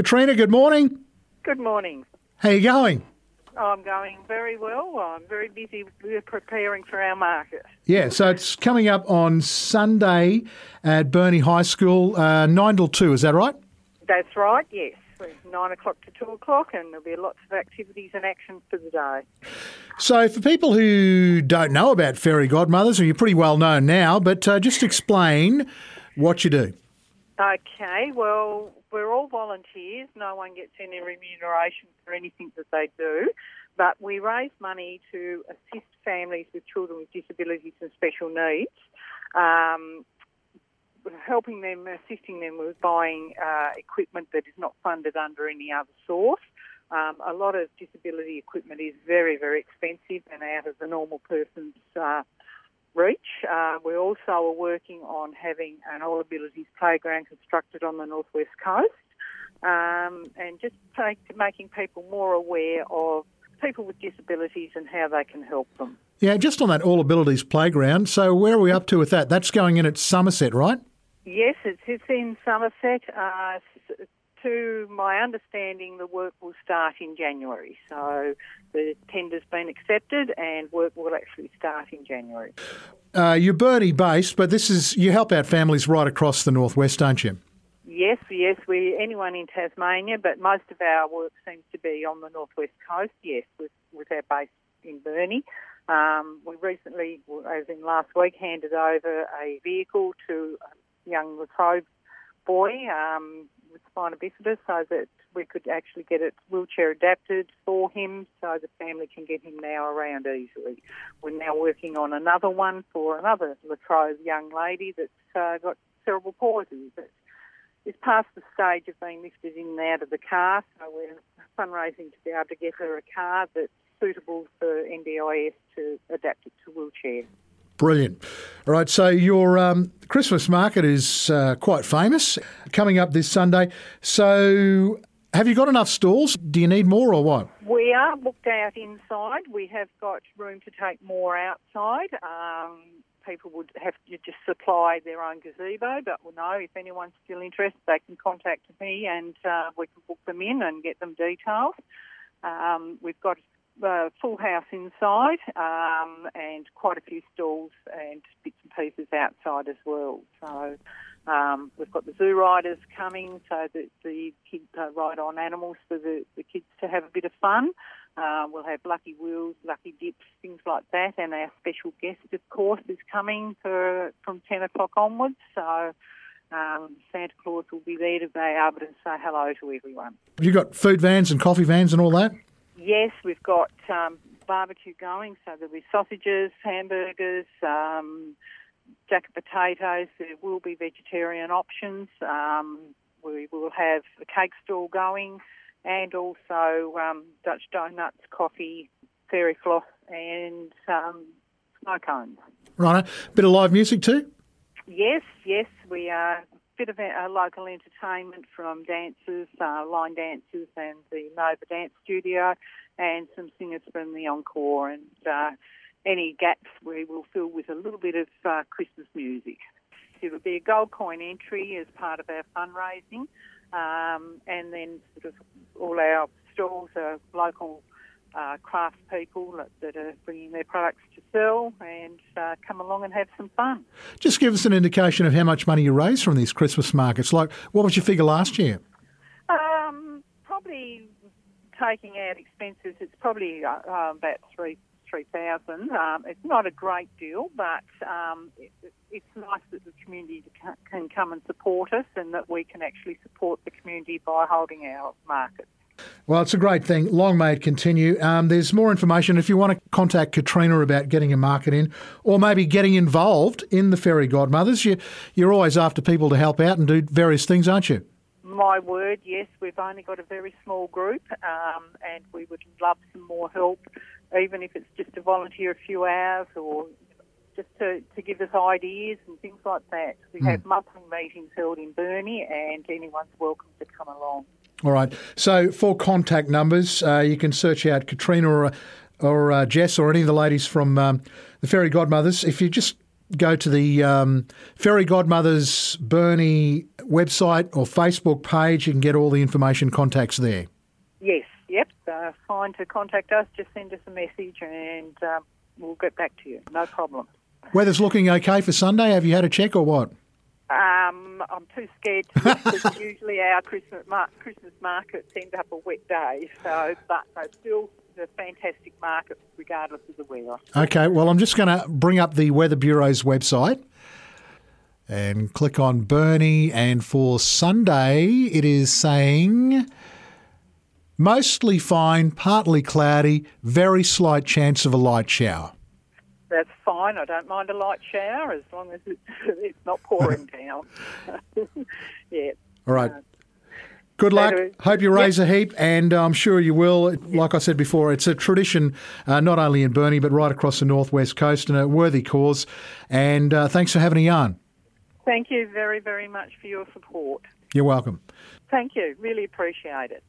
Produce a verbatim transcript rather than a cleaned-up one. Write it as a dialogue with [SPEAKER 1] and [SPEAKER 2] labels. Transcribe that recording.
[SPEAKER 1] Katrina, good morning.
[SPEAKER 2] Good morning.
[SPEAKER 1] How you going?
[SPEAKER 2] I'm going very well. I'm very busy with preparing for our market.
[SPEAKER 1] Yeah, so it's coming up on Sunday at Burnie High School, uh, nine till two, is that right?
[SPEAKER 2] That's right, yes. It's nine o'clock to two o'clock, and there'll be lots of activities and action for the day.
[SPEAKER 1] So for people who don't know about fairy godmothers, and you're pretty well known now, but uh, just explain what you do.
[SPEAKER 2] Okay, well, we're all volunteers. No one gets any remuneration for anything that they do, but we raise money to assist families with children with disabilities and special needs, um, helping them, assisting them with buying uh, equipment that is not funded under any other source. Um, a lot of disability equipment is very, very expensive and out of the normal person's uh, reach. Uh, we also are working on having an all abilities playground constructed on the northwest coast, um, and just take, making people more aware of people with disabilities and how they can help them.
[SPEAKER 1] Yeah, just on that all abilities playground, so where are we up to with that? That's going in at Somerset, right?
[SPEAKER 2] Yes, it's, it's in Somerset. Uh, to my understanding, the work will start in January. So the tender's been accepted and work will actually start in January.
[SPEAKER 1] Uh, you're Burnie based, but this is you help out families right across the northwest, don't you?
[SPEAKER 2] Yes, yes. We anyone in Tasmania, but most of our work seems to be on the northwest coast. Yes, with with our base in Burnie. Um, we recently, as in last week, handed over a vehicle to a young Latrobe boy um, with spina bifida, so that we could actually get it wheelchair adapted for him, so the family can get him now around easily. We're now working on another one for another Latrobe young lady that's uh, got cerebral palsy. But it's past the stage of being lifted in and out of the car, so we're fundraising to be able to get her a car that's suitable for N D I S to adapt it to wheelchair.
[SPEAKER 1] Brilliant. All right, so your um, Christmas market is uh, quite famous, coming up this Sunday. So have you got enough stalls? Do you need more or what?
[SPEAKER 2] We are booked out inside. We have got room to take more outside. Um, people would have to just supply their own gazebo, but we'll know if anyone's still interested, they can contact me and uh, we can book them in and get them details. Um, we've got Uh, full house inside um, and quite a few stalls and bits and pieces outside as well. So um, we've got the zoo riders coming so that the kids uh, ride on animals for the, the kids to have a bit of fun. Uh, we'll have lucky wheels, lucky dips, things like that, and our special guest, of course, is coming for, from ten o'clock onwards. So um, Santa Claus will be there to be able to say hello to everyone.
[SPEAKER 1] Have you got food vans and coffee vans and all that?
[SPEAKER 2] Yes, we've got um, barbecue going, so there'll be sausages, hamburgers, um, jacket potatoes. There will be vegetarian options. Um, we will have a cake stall going and also um, Dutch donuts, coffee, fairy floss and um, snow cones.
[SPEAKER 1] Right, a bit of live music too?
[SPEAKER 2] Yes, yes, we are. Bit of a, a local entertainment from dancers, uh, line dancers and the Nova Dance Studio and some singers from the Encore, and uh, any gaps we will fill with a little bit of uh, Christmas music. It will be a gold coin entry as part of our fundraising, um, and then sort of all our stalls are local Uh, craft people that, that are bringing their products to sell and uh, come along and have some fun.
[SPEAKER 1] Just give us an indication of how much money you raise from these Christmas markets. Like, what was your figure last year?
[SPEAKER 2] Um, probably taking out expenses, it's probably uh, uh, about three three thousand. Um, it's not a great deal, but um, it, it's nice that the community can come and support us, and that we can actually support the community by holding our market.
[SPEAKER 1] Well, it's a great thing. Long may it continue. Um, there's more information if you want to contact Katrina about getting a market in or maybe getting involved in the Fairy Godmothers. You, you're always after people to help out and do various things, aren't you?
[SPEAKER 2] My word, yes. We've only got a very small group um, and we would love some more help, even if it's just to volunteer a few hours or just to, to give us ideas and things like that. We mm. have monthly meetings held in Burnie and anyone's welcome to come along.
[SPEAKER 1] All right. So for contact numbers, uh, you can search out Katrina or, or uh, Jess or any of the ladies from um, the Fairy Godmothers. If you just go to the um, Fairy Godmothers Burnie website or Facebook page. You can get all the information, contacts there.
[SPEAKER 2] Yes, yep. Uh, fine to contact us. Just send us a message and um, we'll get back to you. No problem.
[SPEAKER 1] Weather's looking okay for Sunday. Have you had a check or what?
[SPEAKER 2] Um, I'm too scared to because usually our Christmas mar- Christmas markets end up a wet day. So, but no, still a fantastic market regardless of the weather.
[SPEAKER 1] Okay, well, I'm just going to bring up the Weather Bureau's website and click on Burnie. And for Sunday, it is saying mostly fine, partly cloudy, very slight chance of a light shower.
[SPEAKER 2] That's fine. I don't mind a light shower as long as it's, it's not pouring down. Yeah.
[SPEAKER 1] All right. Good luck.
[SPEAKER 2] So,
[SPEAKER 1] Hope you raise
[SPEAKER 2] yep.
[SPEAKER 1] a heap, and I'm sure you will. Like I said before, it's a tradition uh, not only in Burnie but right across the northwest coast, and a worthy cause. And uh, thanks for having a yarn.
[SPEAKER 2] Thank you very, very much for your support.
[SPEAKER 1] You're welcome.
[SPEAKER 2] Thank you. Really appreciate it.